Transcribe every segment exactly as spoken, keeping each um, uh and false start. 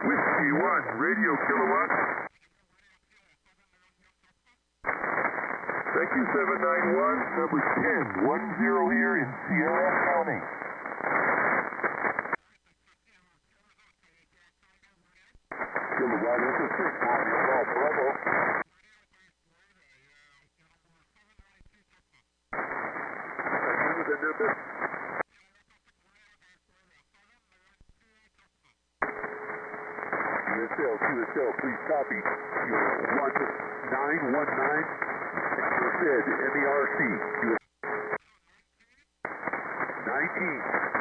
Whiskey one, radio kilowatt. Thank you, seven nine one, number ten, one zero here in Sierra County. Kilowatt, this is six on your call, Bravo. Thank you, the number. U S L, Q S L, please copy. You're one nine one nine, and you said M E R C. nineteen.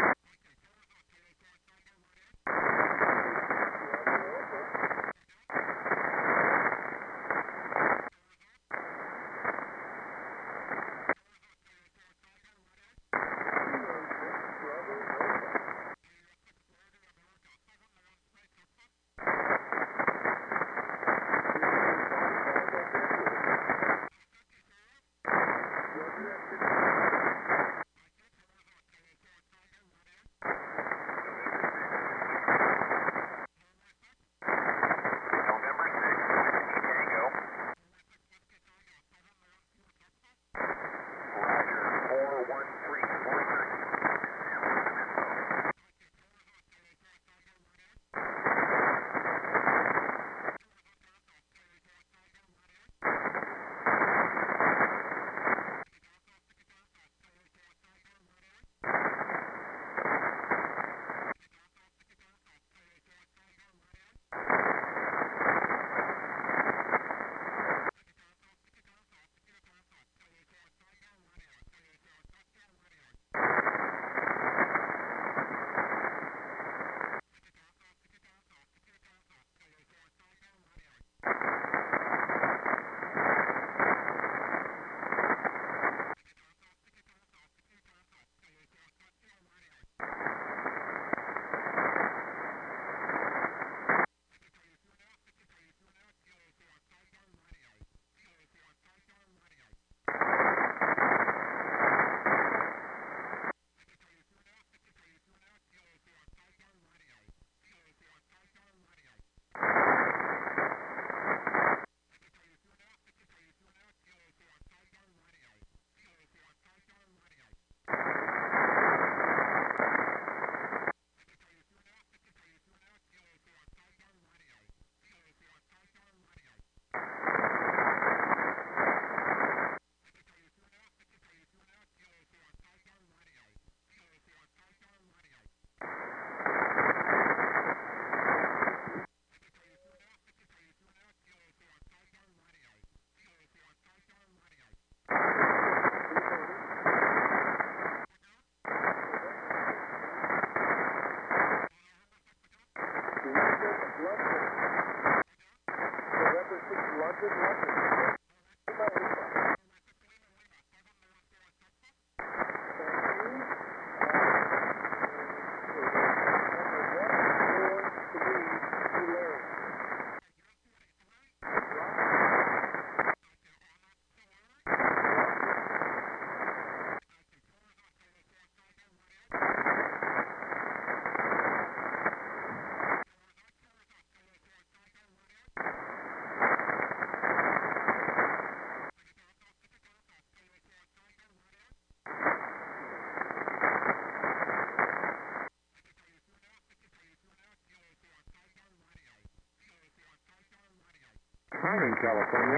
Northern California.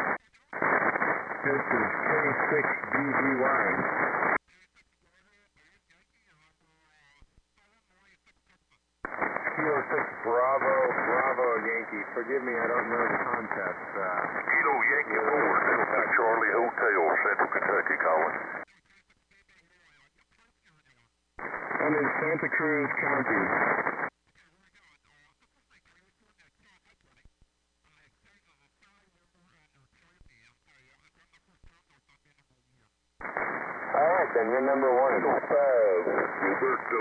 This is K six B G Y. Kilo six Bravo, Bravo Yankee. Forgive me, I don't know the contest. Uh, Kilo Yankee forward, Delta Charlie Hotel, Central Kentucky calling. I'm in Santa Cruz County. All right, then you're number one. Five. Gilberto,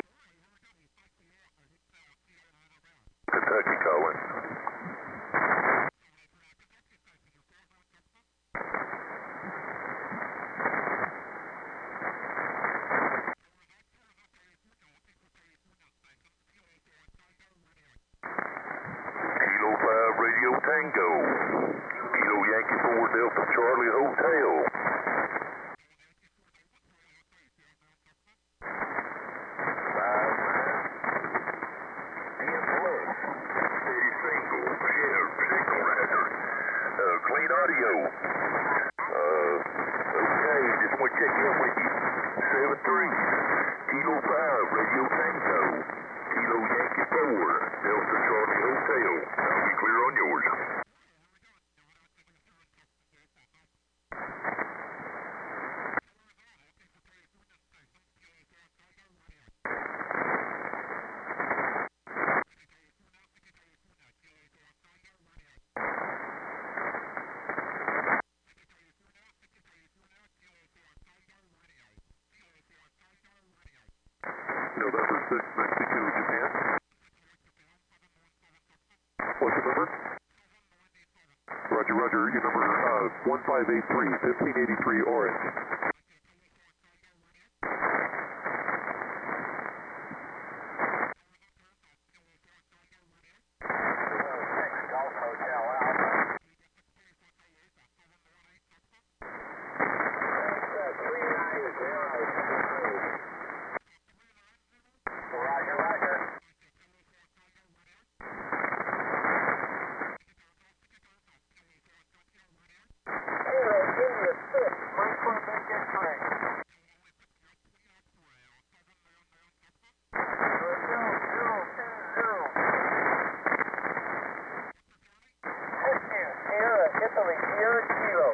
Kentucky calling. Tango. Kilo Yankee four Delta Charlie Hotel. Five nine. And plus. Steady single. Share. Signal hazard. Uh, clean audio. Uh, okay, just want to check in with you. seven three. Kilo five Radio Tango. Kilo Yankee four Delta Charlie Hotel. I'll be clear on yours. November six, Mexico, Japan. What's the number? Roger, roger. Your number, uh, one five eight three, fifteen eighty-three Orange. Golf Hotel Alpha. three nine zero. Roger, roger. Zero, India six, Mike one Victor three. Zero, zero, two, zero. Six, Sierra, Italy, Sierra Kilo.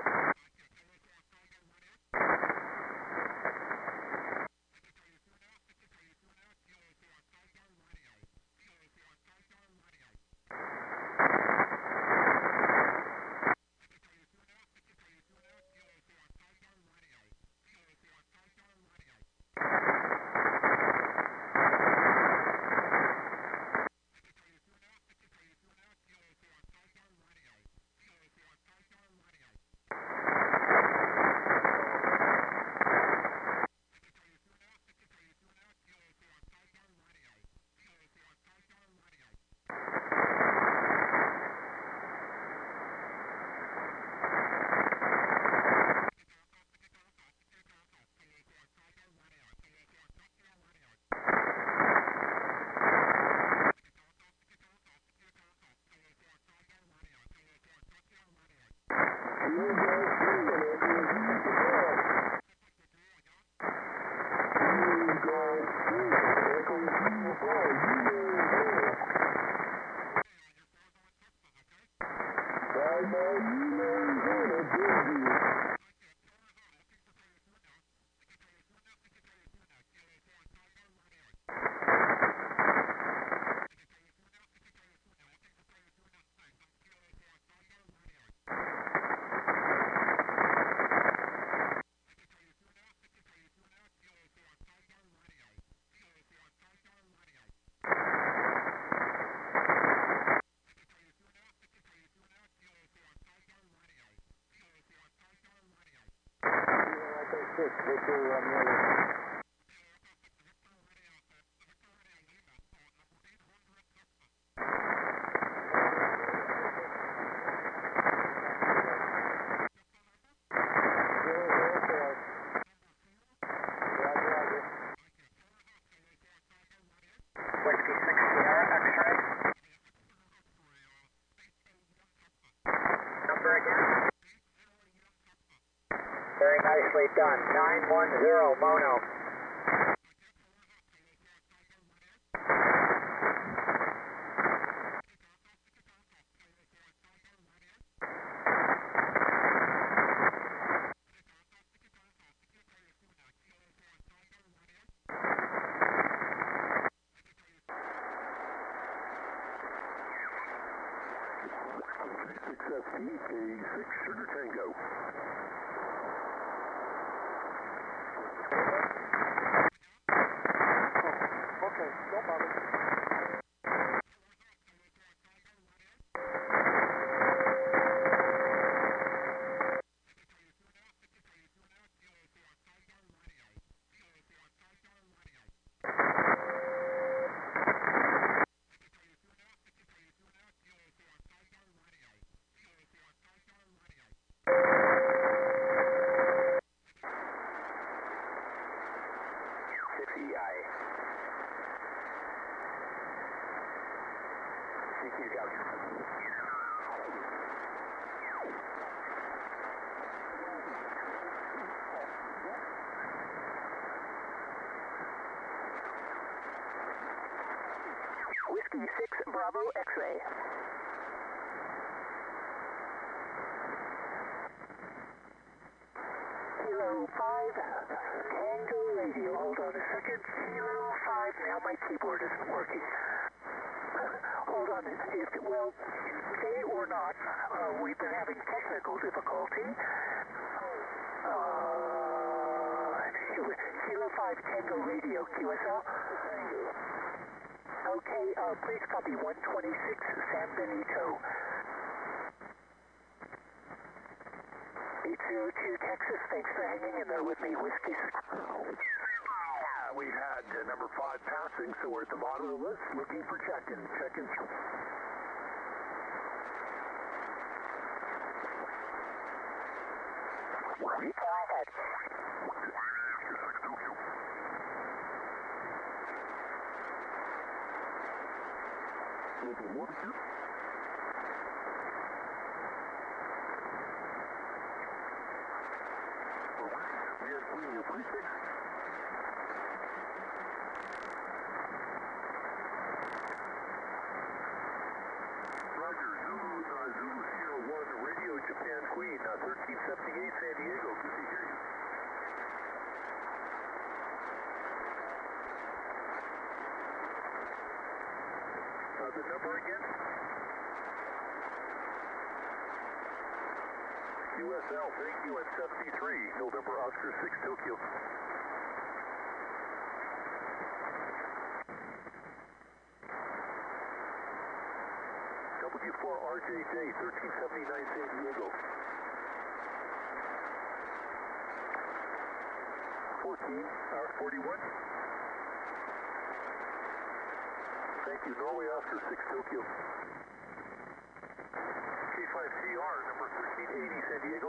Whiskey six Sierra X-ray. Number again. Very nicely done. nine one zero Mono. Success P A six Sugar Tango. Okay, don't bother. C Q Calculator. Whiskey six Bravo X-ray. Kilo five Tango Radio. Hold on a second. Kilo five. Now my keyboard isn't working. Hold on. If, well, okay or not, uh, we've been having technical difficulty. Uh, Kilo five Tango Radio. Q S L. Okay, uh, please copy one twenty-six San Benito. eight zero two Texas, thanks for hanging in there with me, Whiskey. We've had uh, number five passing, so we're at the bottom of the list looking for check-in. Check-in. Reply ahead. What? Roger, Zulu, uh, Zulu Sierra one, Radio Japan Queen, uh, thirteen seventy-eight San Diego. Good to hear you. Uh, the number again? U S L, thank you, at seventy-three, November Oscar six, Tokyo. W four R J J, thirteen seventy-nine San Diego. fourteen, hour forty-one. Thank you, Norway Oscar six, Tokyo. K five C R, number thirteen eighty, San Diego.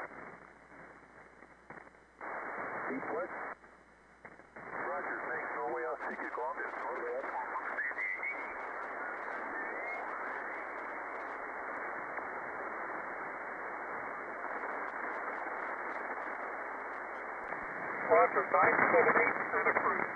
Deep West. Roger, thanks, Norway Oscar six, Columbus. Roger, nine seven eight, Santa Cruz.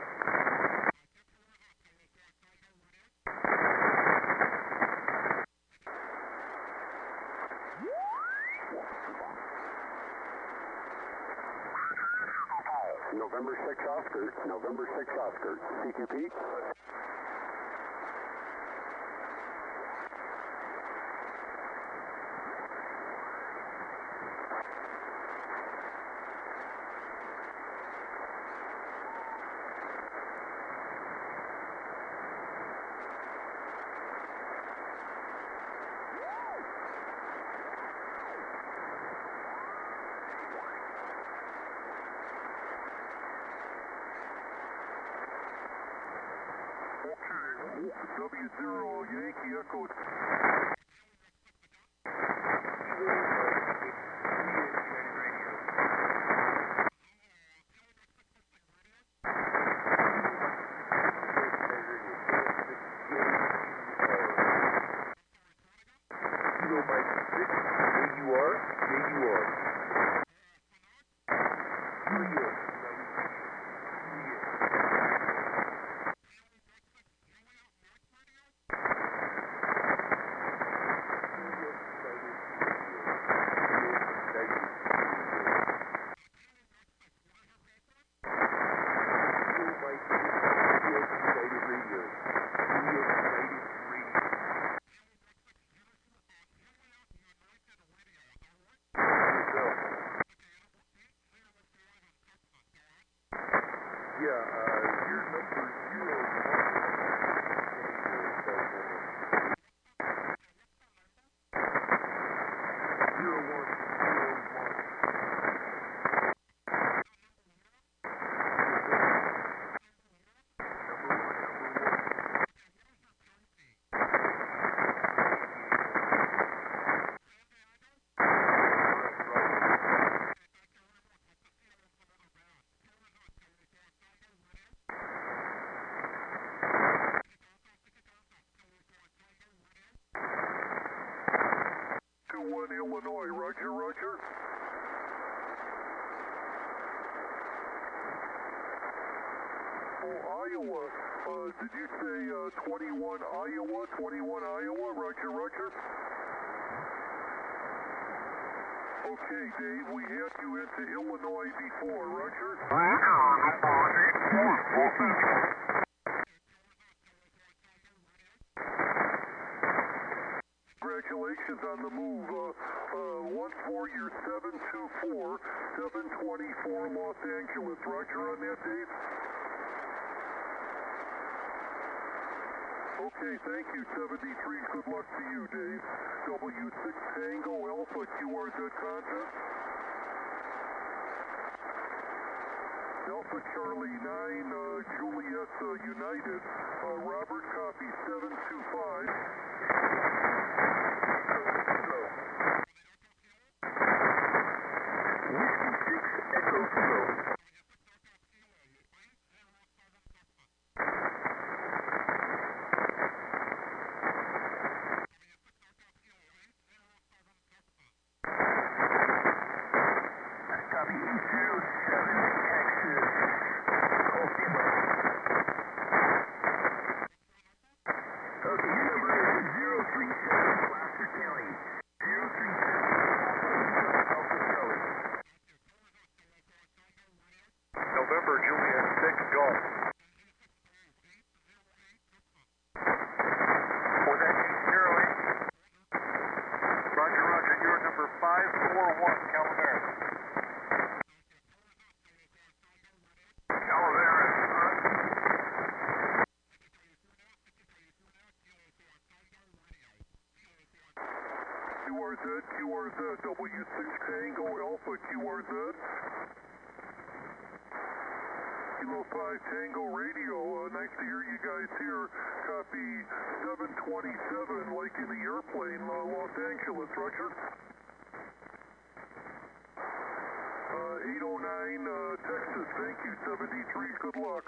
November six Oscar, November six Oscar, C Q P. W zero Yankee Echo. Kilo Mike six, there you are, there you are. New York. Yeah, uh, your number zero zero one zero one. Iowa. Uh, did you say uh, twenty-one Iowa? twenty-one Iowa? Roger, roger. Okay, Dave, we had you into Illinois before, roger. Congratulations on the move. Uh, uh, once more, you're seven two four, seven twenty-four Los Angeles. Roger on that, Dave? Okay, thank you, seventy-three. Good luck to you, Dave. W six Tango Alpha Q R Z contest. Alpha Charlie nine, uh, Juliet uh, United. Uh, Robert copy seven two five. November, Juliet six, Golf. For that zero eight. Roger, roger, you're number five four one, Calaveras. Calaveras, Q R Z, Q R Z, W six Tango Alpha Q R Z. Kilo five Tango Radio, uh, nice to hear you guys here. Copy seven twenty-seven, like in the airplane, uh, Los Angeles, roger. Uh, eight oh nine, uh, Texas, thank you, seventy-three, good luck.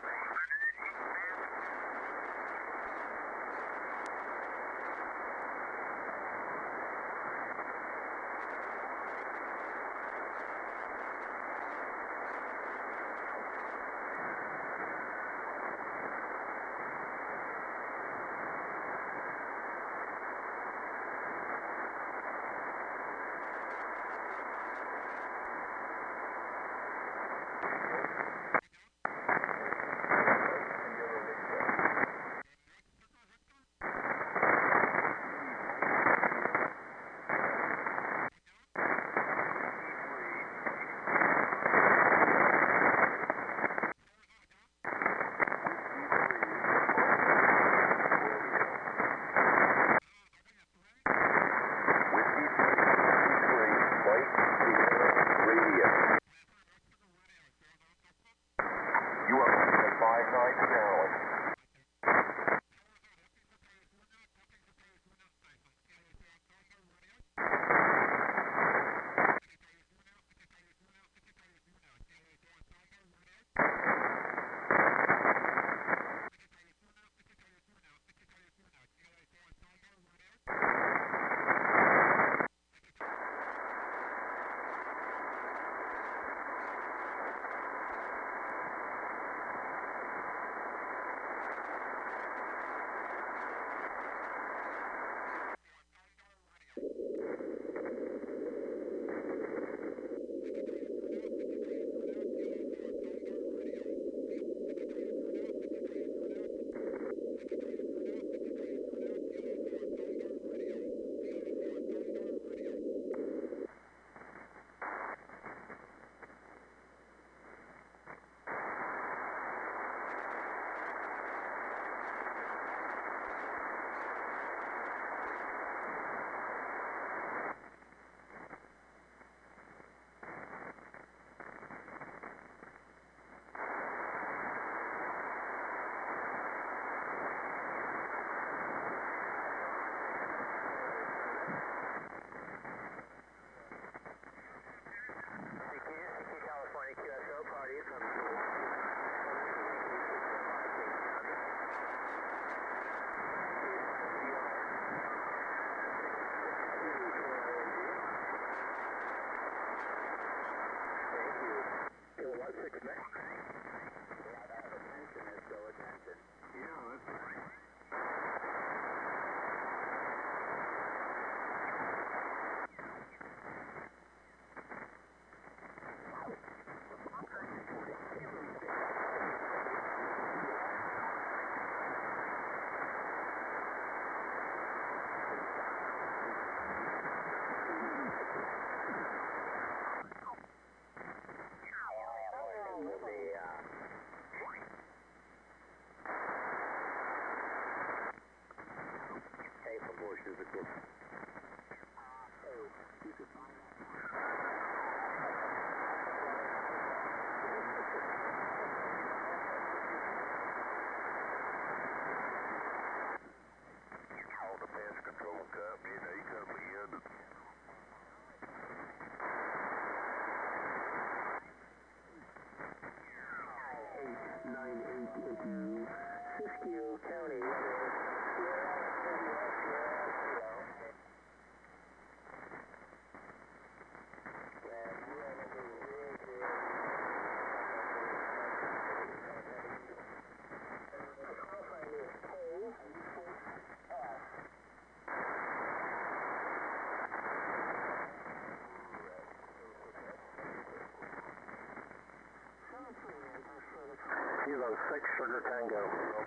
six, Sugar Tango.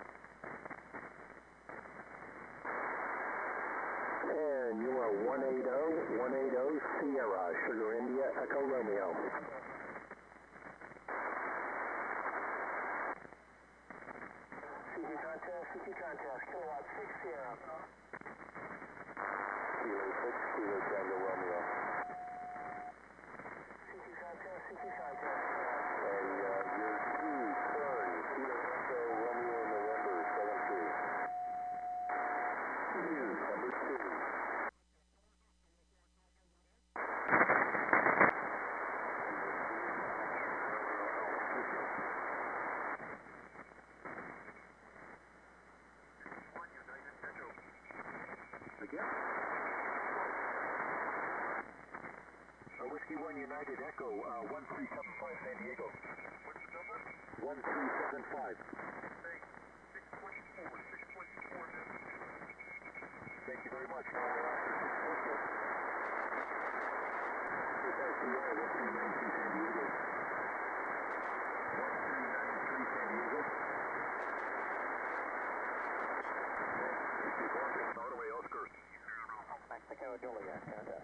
And you are one eighty, one eighty, Sierra, Sugar India, Echo Romeo. C Q contest, C Q contest, kilowatt six, Sierra. Kilo six, Kilo Tango Romeo. C Q contest, C Q contest. And uh, your two, turn, Kilo Echo Romeo November, seven two. You, number two. Again? Uh, Whiskey one United Echo, uh, one three seven five San Diego. What's the number? one three seven five. Hey, six twenty-four, six twenty-four. Thank you very much. one three nine three San Diego. one three nine three San Diego. Motorway Oscar. Mexico, Juliet, Canada.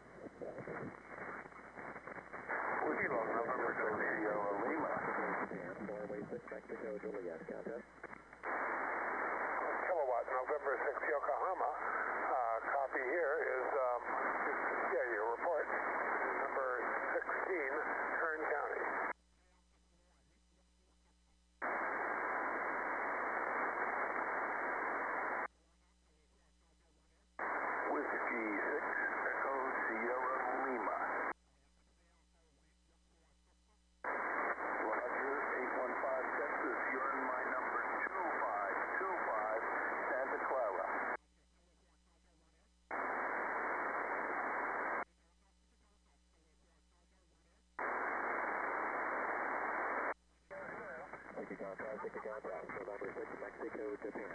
Whiskey Long November six Sierra Lima. Norway six Mexico, Juliet, Canada. Kilowatt November six Yokohama. Uh, copy here is, um, yeah, your report. Number sixteen, Kern County. Whiskey six, Echo Sierra Lima. Roger, eight one five Texas, you're in my number two five two five, Santa Clara. Take a contact, take a contact, November six, Mexico, Japan.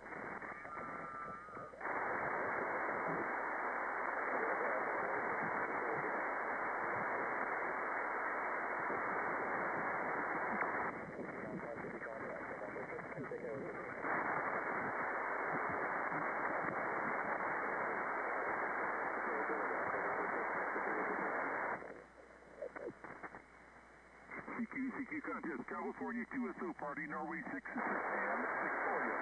C Q, C Q contest, California Q S O party, Norway six, and Victoria.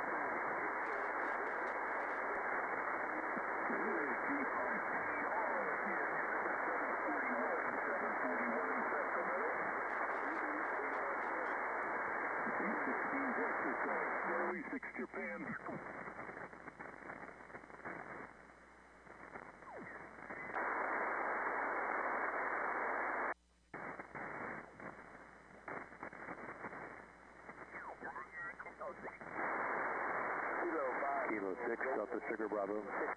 Whiskey five P R, seven forty-one, seven forty-one, Sacramento. eight sixteen Mexico, Norway six, Japan. Kilo six, Delta Sugar Bravo.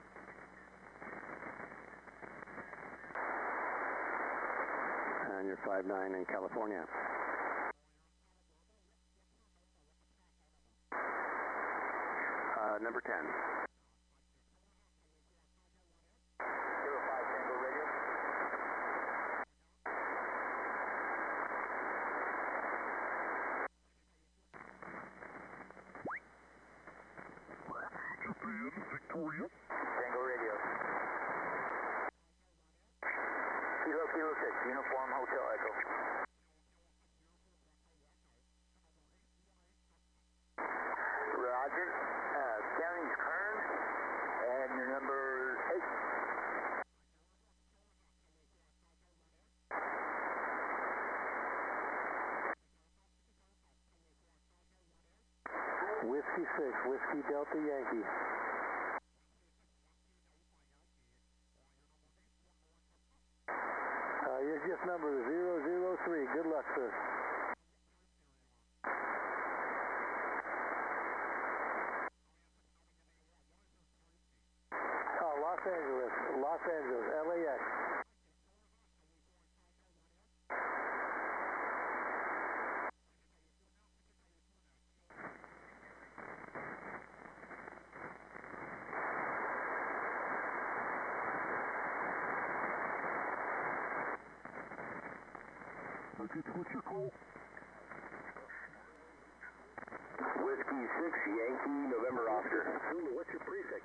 And you're five nine in California. Uh, number ten. Kilo five Tango Radio. Japan, Victoria. Tango Radio. Kilo, Kilo six, Uniform Hotel Echo. Roger. Uh, county's Kern, and your number eight. Whiskey six, Whiskey Delta Yankee. Uh, your just number is zero zero three. Good luck, sir. Oh, Los Angeles, Los Angeles, L A X. What's your call? Whiskey six, Yankee, November Oscar. Zulu, what's your prefix?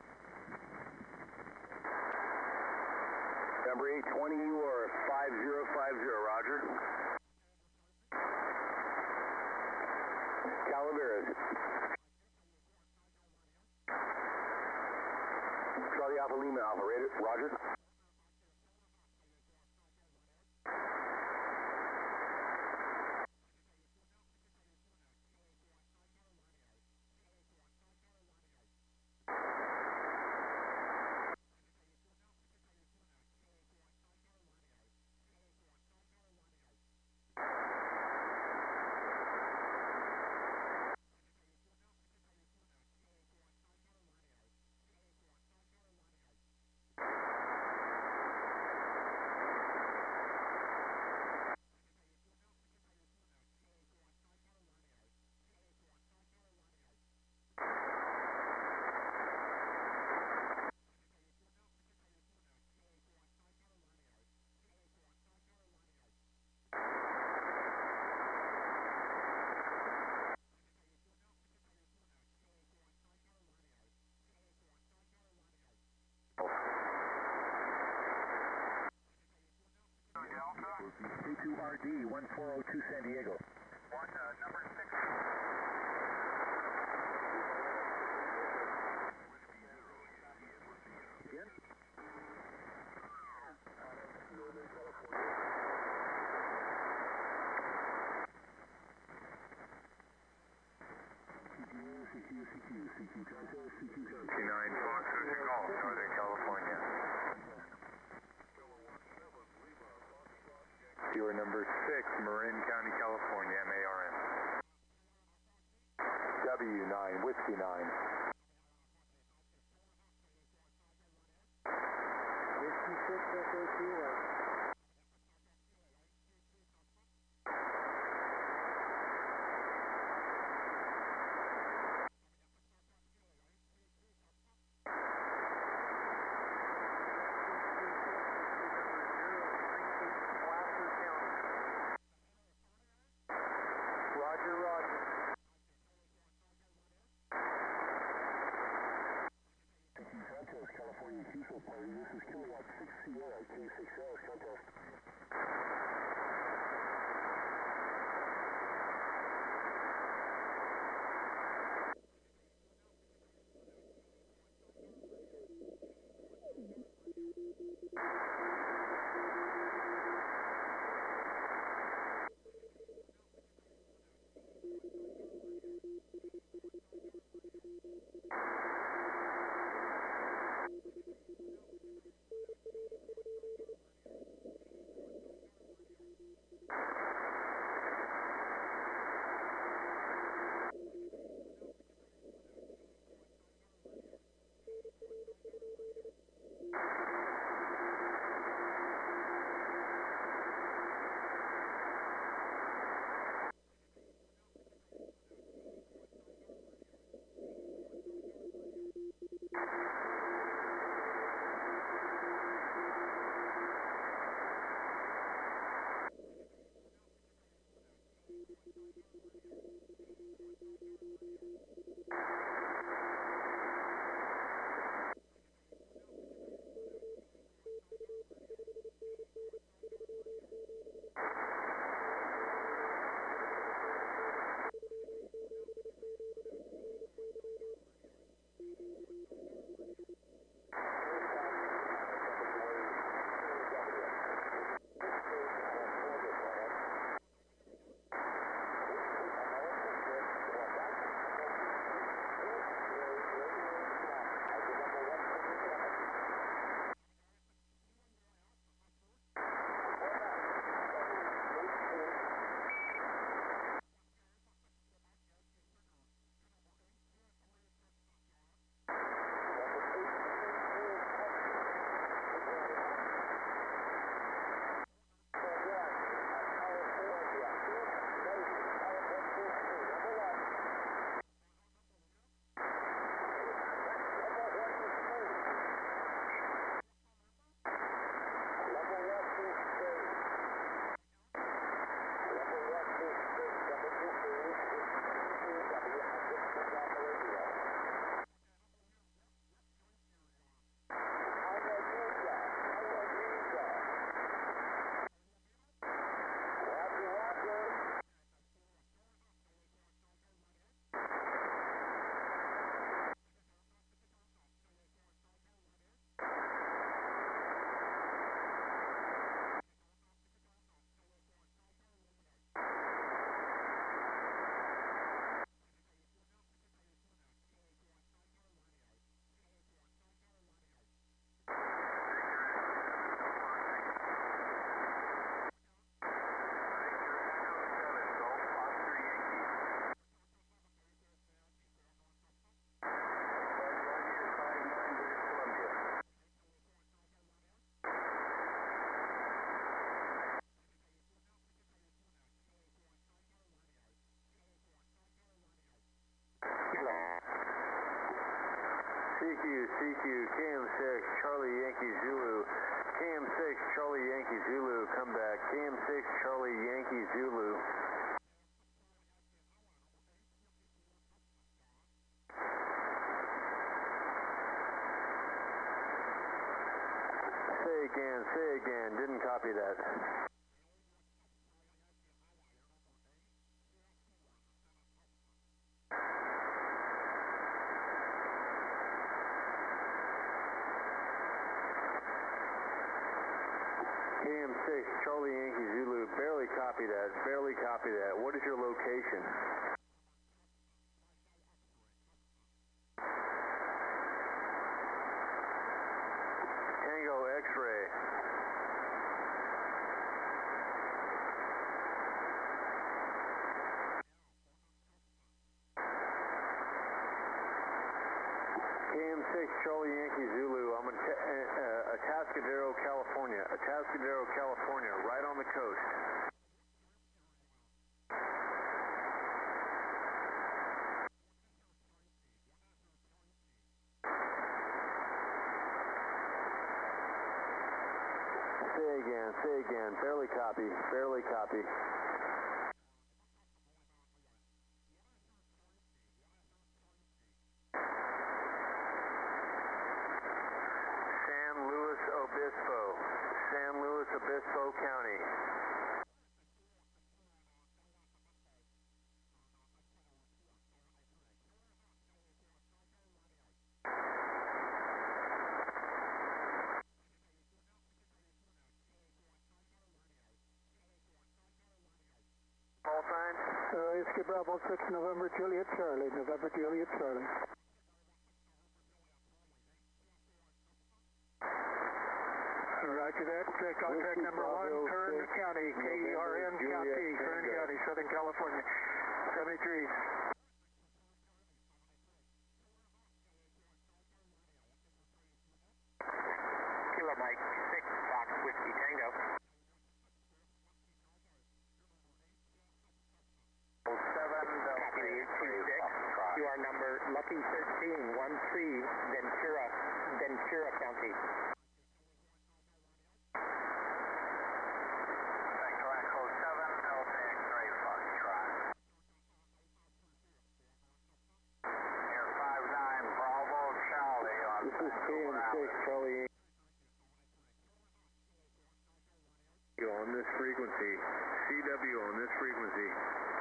Number eight twenty, you are five zero five zero, roger. Calaveras. Charlie Alpha Lima Alpha, roger. C two R D, one four oh two San Diego. One, uh, number six. Again? T nine Fox, who's your call? Northern California. You are number six, Marin County, California, M A R N. W nine, Whiskey nine. Whiskey six, Echo Kilo. California Diesel Party, this is Kilowatt six Sierra two six zero, Santos. C Q, C Q, K M six, Charlie Yankee Zulu. K M six, Charlie Yankee Zulu, come back. K M six, Charlie Yankee Zulu. Say again, say again, didn't copy that. K M six, Charlie Yankee Zulu, barely copy that, barely copy that. What is your location? Tango X-ray. K M six, Charlie Yankee Zulu, I'm in uh, uh, Atascadero, California. Atascadero, California, right on the coast. Say again, say again, barely copy, barely copy. San Luis Obispo, San Luis Obispo County. Call sign? Uh, Whiskey Bravo six, November Juliet Charlie, November Juliet Charlie. Roger that. Uh, contract Whiskey number Bravo one, Kern six, County, K E R N November County, Juliet Kern Tango. County, Southern California. seventy-three. Kilo Mike six, Fox Whiskey Tango. seven, Copy two six. You are number Lucky thirteen, one three, Ventura, Ventura County. Echo seven, Delta X-ray Foxtrot. Air five nine, Bravo Charlie on This is K M six, Charlie Yankee. On this frequency, C W on this frequency.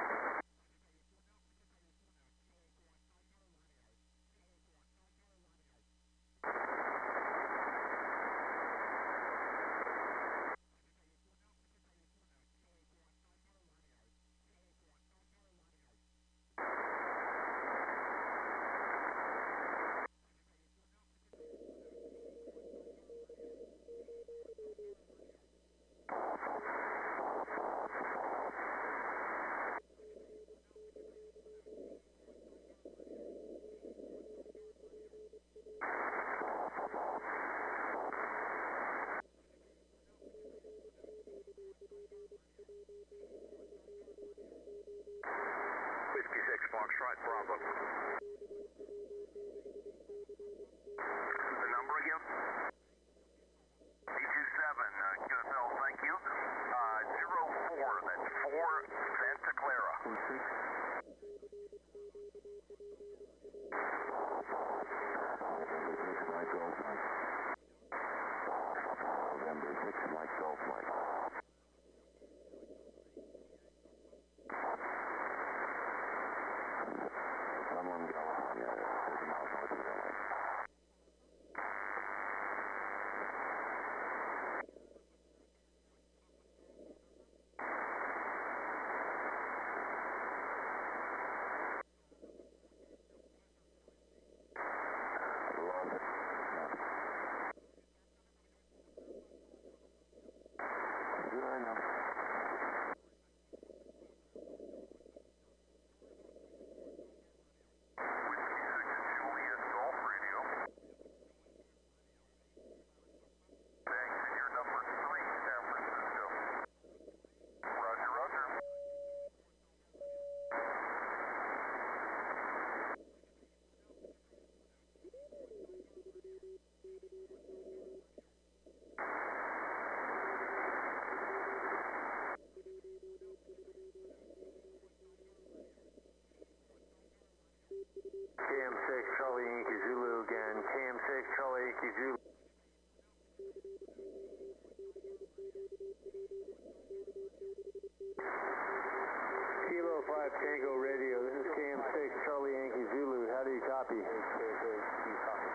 Whiskey six, Foxtrot Bravo. The number again? D two seven, uh, Q S L, thank you. Uh, zero four, that's four Santa Clara. November six, Mike Golf Mike. Someone California, thirty miles north of L A. Love it. Sure, I know. Juliet Golf Radio. Engineer number three, San Francisco. Roger, roger. K M six, Charlie Yankee Zulu again. K M six, Charlie Yankee Zulu. Kilo five Tango Radio, this is K M six, Charlie Yankee Zulu. How do you copy? K M six, do you copy?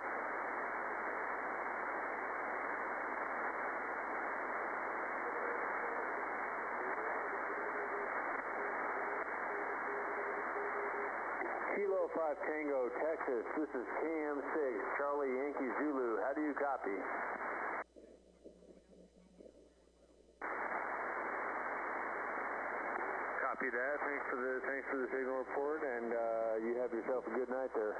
Kilo five Tango, Texas. This is K M six, Charlie Yankee Zulu. How do you copy? Copy that. Thanks for the thanks for the signal report, and uh, you have yourself a good night there.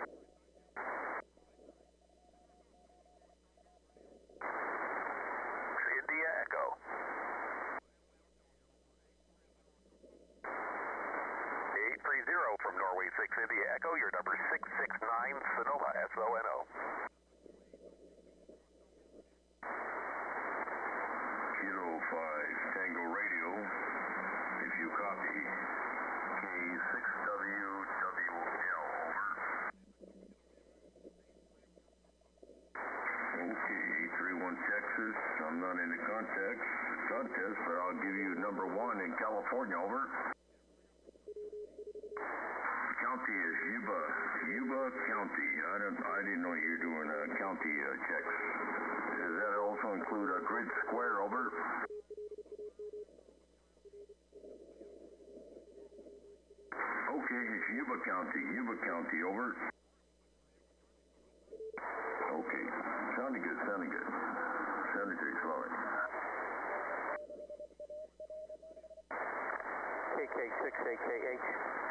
India Echo. eight three zero from Norway six India Echo, your number six six nine Sonoma, S O N O. Kilo five Tango Radio, if you copy, K six W W L, over. Okay, eight three one Texas, I'm not in the contact, contest, but I'll give you number one in California, over. County is Yuba, Yuba County. I don't, I didn't know you were doing uh, county uh, checks. Does that also include a grid square, over? Okay, it's Yuba County, Yuba County, over. Okay, sounding good, sounding good. Sounding good, slowly. K K six A K H.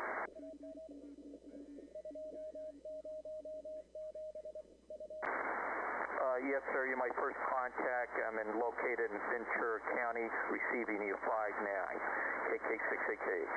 Uh, yes, sir. You're my first contact. I'm in, located in Ventura County, receiving you five nine. K K six A K H.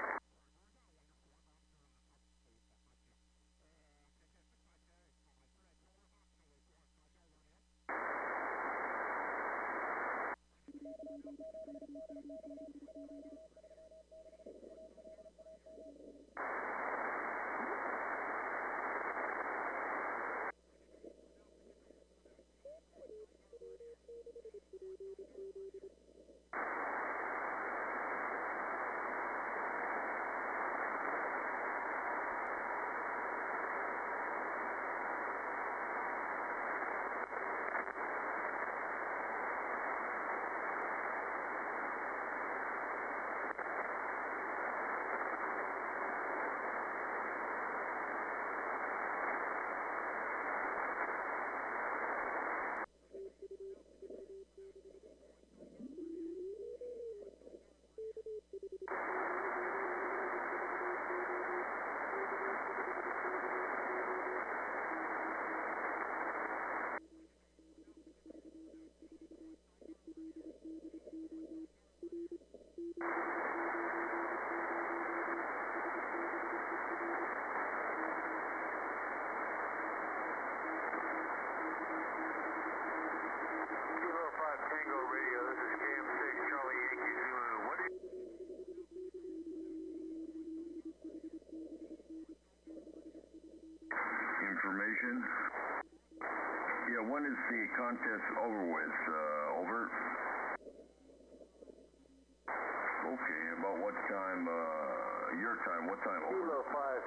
Information? Yeah, when is the contest over with? Uh, over? Okay, about what time, uh, your time, what time over? Kilo five.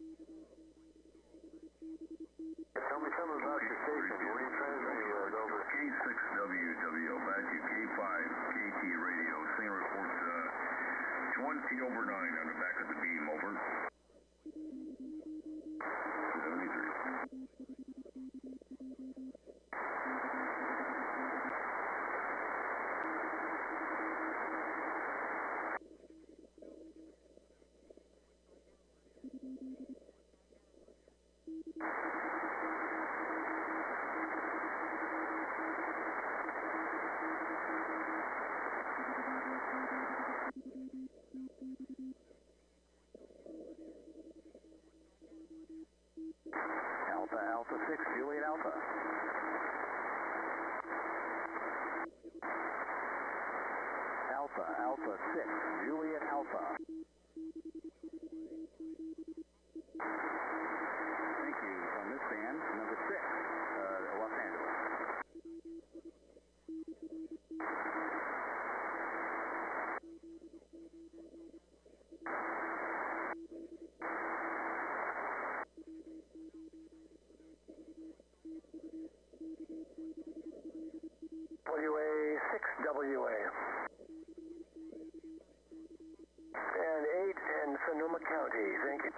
Tell me something about your station. What are you transmitting with, over? K six W W, back to K five K T Radio. Signal reports, uh, twenty over nine on the back of the beam, over. seventy-three. Alpha, Alpha six, Juliet Alpha. Alpha, Alpha six, Juliet Alpha. Thank you. On this band, number six, uh, Los Angeles. W A six W A. And eight in Sonoma County. Thank you.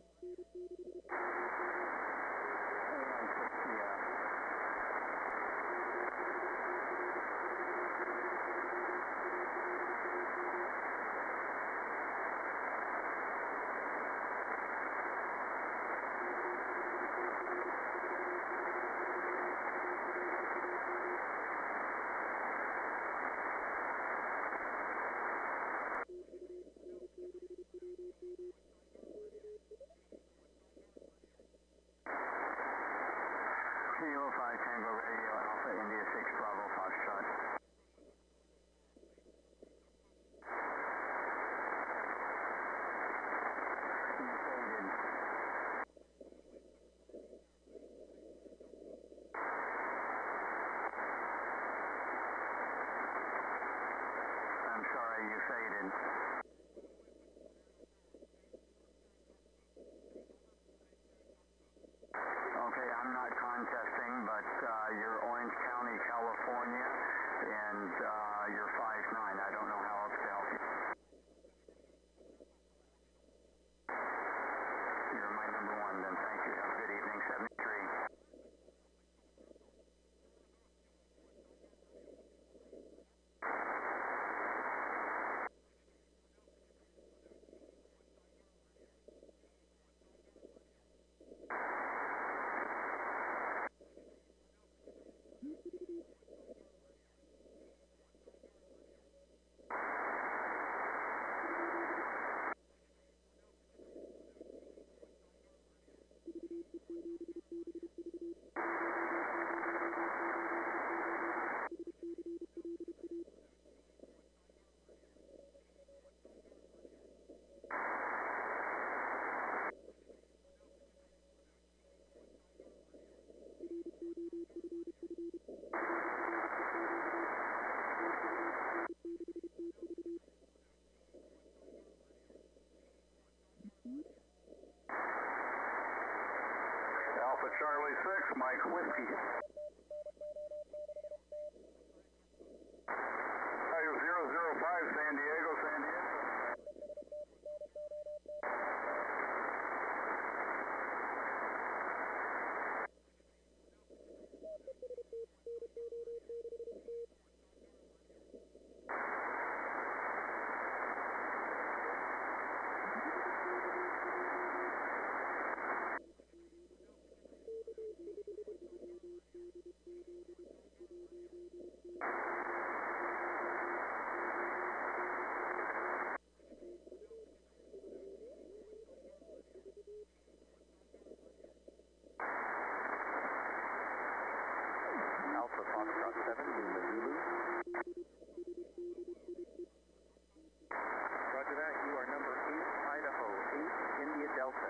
Kilo five Tango Radio Alpha India six Bravo Foxtrot. You faded. I'm sorry, you faded. Okay, I'm not contesting, but uh, you're Orange County, California, and uh, you're five nine. I don't know how else to help you. You're my number one, then thank you. Have a good evening, seventy-three. Alpha Charlie six, Mike Whiskey. zero zero five, San Diego, San Diego. Alpha Foxtrot seven, Lima Zulu. Roger that, you are number eight, Idaho, eight, India Delta.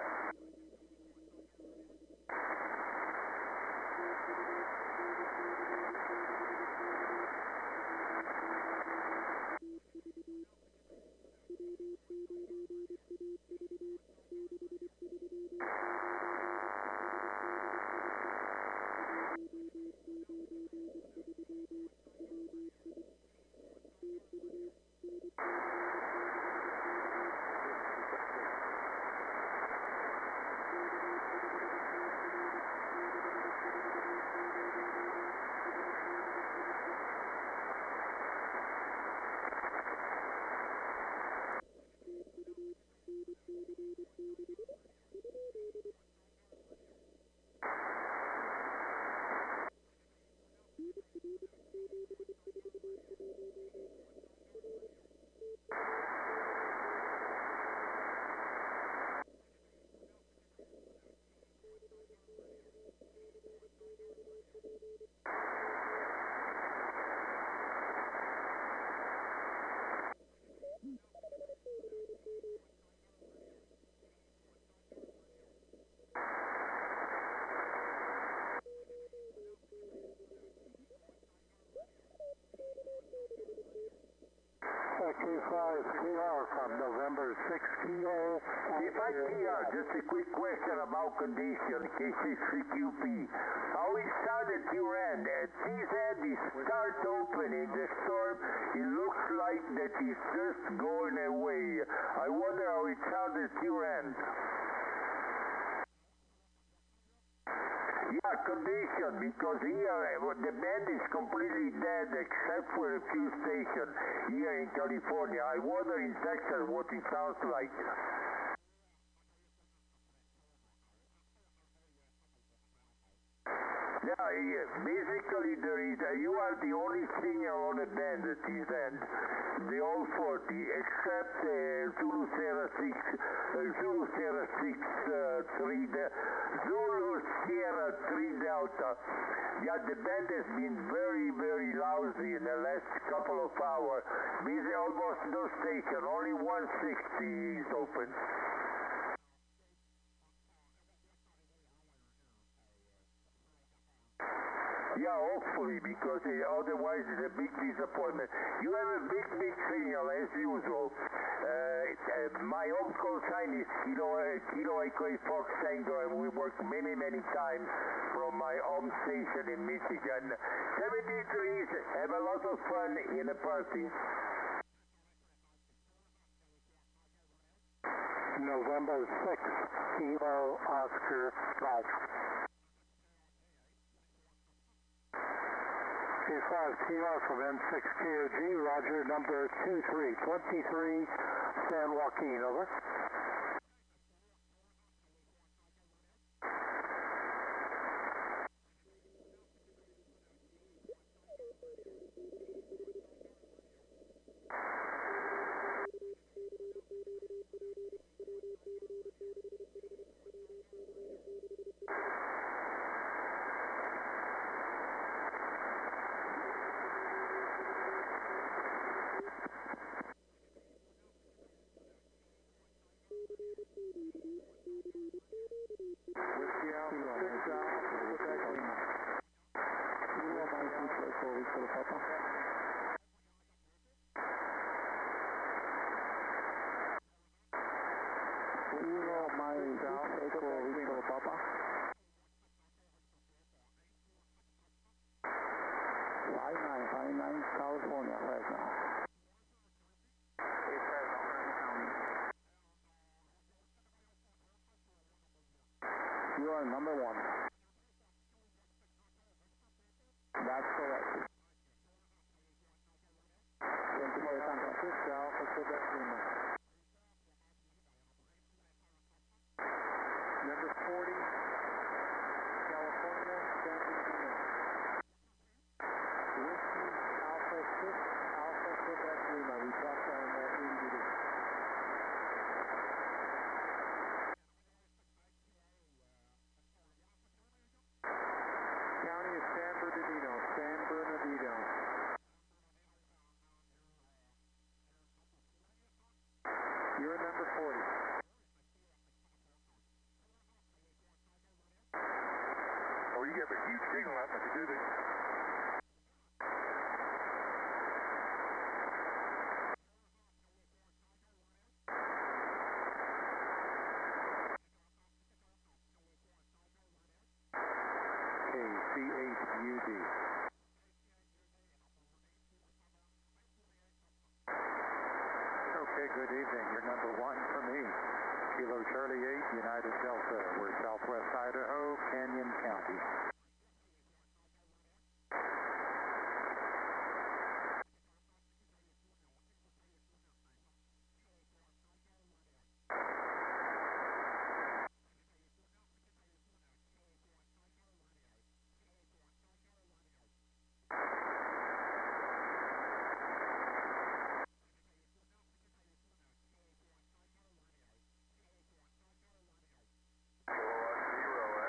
K five P R from November six Kilo. K five P R, just a quick question about condition, K six three Q P. How it sounded at your end? At this end, it starts opening the storm. It looks like that it's just going away. I wonder how it sounded at your end. Yeah, condition, because here uh, the band is completely dead except for a few stations here in California. I wonder in Texas what it sounds like. Yeah, yeah, basically there is, uh, you are the only singer on the band at this end, the all forty, except uh, Zulu Sierra six, uh, Zulu Sierra six, uh, three, de- Zulu Sierra three Delta. Yeah, the band has been very, very lousy in the last couple of hours. Busy almost no station, only one sixty is open. Yeah, hopefully, because uh, otherwise it's a big disappointment. You have a big, big signal as usual. Uh, uh, my home call sign is Kilo, uh, Kilo Echo Fox Tango, and we work many, many times from my home station in Michigan. seventy-threes, have a lot of fun in the party. November sixth, Kilo Oscar Golf. K five T R from N six K O G, Roger, number two three two three, San Joaquin, over. California right now. You are number one. That's correct. Thank you for your San Francisco, Alpha Quebec Lima. Number forty, California, San Bernardino. Whiskey, Alpha six, Alpha Quebec Lima. We talked on that uh, eighty meters. County is San Bernardino, San Bernardino. You're number forty. Oh, you have a huge signal out in the Pacific. K C eight U D. Okay, good evening. You're number one for me. Kilo Charlie eight, United Delta. We're Southwest Idaho, Canyon County. Kilowatt zero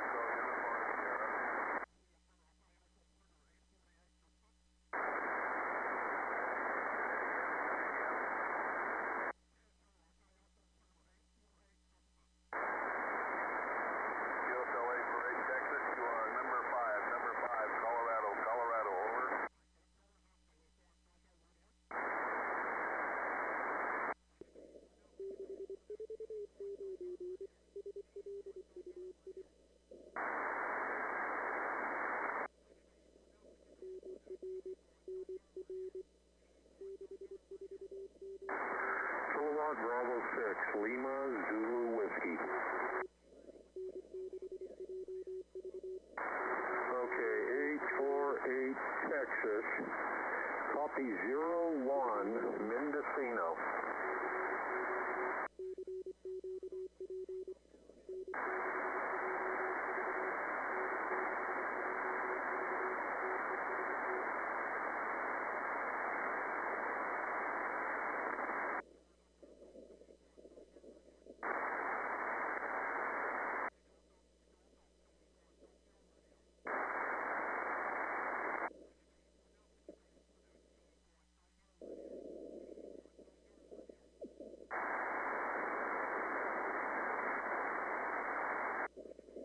Texas. Copy zero one Mendocino.